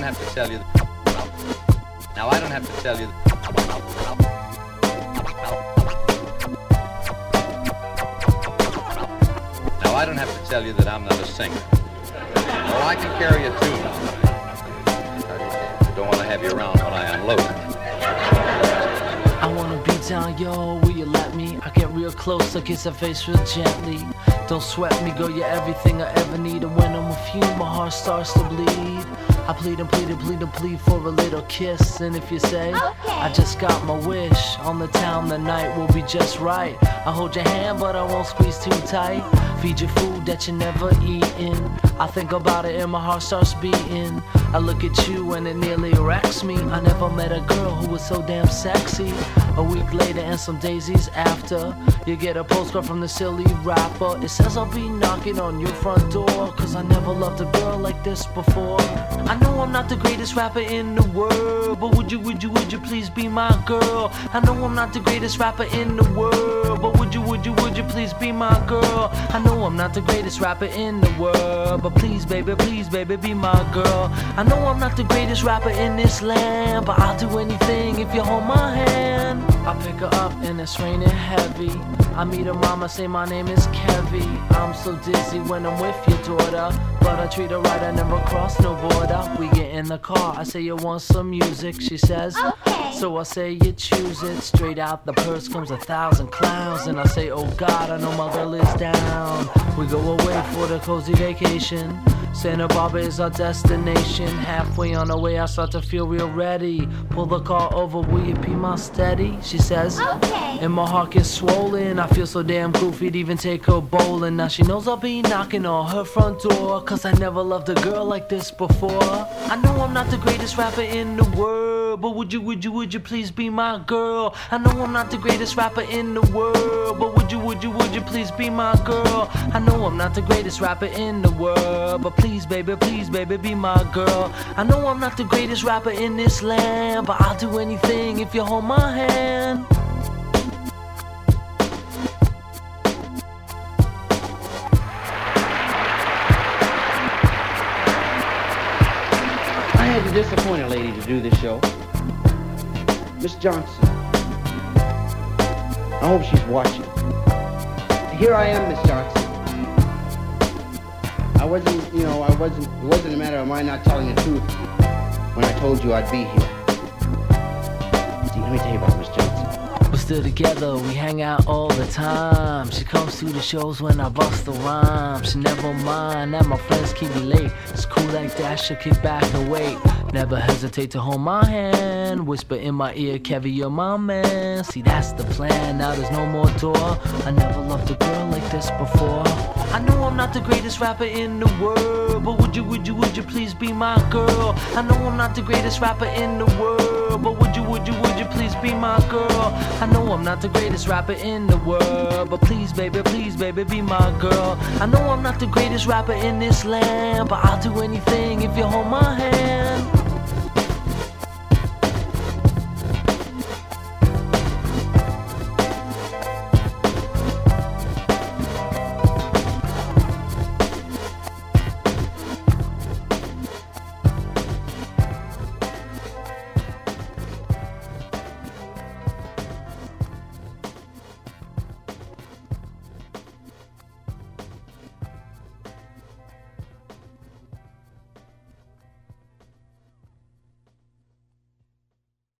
have to tell you. Now I don't have to tell you. Now I don't have to tell you that I'm not a singer. Oh, I can carry a tune. I don't want to have you around when I unload. I wanna be down, yo, will you let me? I get real close, I kiss her face real gently. Don't sweat me, girl, you're everything I ever need. And when I'm with you, my heart starts to bleed. I plead and plead and plead and plead for a little kiss. And if you say, okay, I just got my wish. On the town, the night will be just right. I hold your hand, but I won't squeeze too tight. Feed you food that you never eaten. I think about it and my heart starts beating. I look at you and it nearly wrecks me. I never met a girl who was so damn sexy. A week later and some daisies after, you get a postcard from the silly rapper. It says I'll be knocking on your front door, cause I never loved a girl like this before. I know I'm not the greatest rapper in the world, but would you please be my girl? I know I'm not the greatest rapper in the world, but would you please be my girl? I know I'm not the greatest rapper in the world, but please baby, be my girl. I know I'm not the greatest rapper in this land, but I'll do anything if you hold my hand. I pick her up and it's raining heavy. I meet her mama, say my name is Kevy. I'm so dizzy when I'm with your daughter, but I treat her right, I never cross no border. We get in the car, I say you want some music. She says, okay. So I say you choose it. Straight out the purse comes 1,000 clowns, and I say, oh God, I know my girl is down. We go away for the cozy vacation. Santa Barbara is our destination. Halfway on the way I start to feel real ready. Pull the car over, will you be my steady? She says, okay. And my heart gets swollen. I feel so damn goofy to even take her bowling. Now she knows I'll be knocking on her front door, cause I never loved a girl like this before. I know I'm not the greatest rapper in the world, but would you please be my girl? I know I'm not the greatest rapper in the world, but would you please be my girl? I know I'm not the greatest rapper in the world, but please baby, be my girl. I know I'm not the greatest rapper in this land, but I'll do anything if you hold my hand. I had to disappoint a lady to do this show. Miss Johnson. I hope she's watching. Here I am, Miss Johnson. It wasn't a matter of my not telling the truth when I told you I'd be here. See, let me tell you about Miss Johnson. We're still together, we hang out all the time. She comes to the shows when I bust the rhyme. She never mind that my friends keep me late. It's cool like that, she'll kick back and wait. Never hesitate to hold my hand. Whisper in my ear, Kevy, you're my man. See, that's the plan, now there's no more door. I never loved a girl like this before. I know I'm not the greatest rapper in the world, but would you please be my girl? I know I'm not the greatest rapper in the world, but would you please be my girl? I know I'm not the greatest rapper in the world, but please baby, be my girl. I know I'm not the greatest rapper in this land, but I'll do anything if you hold my hand.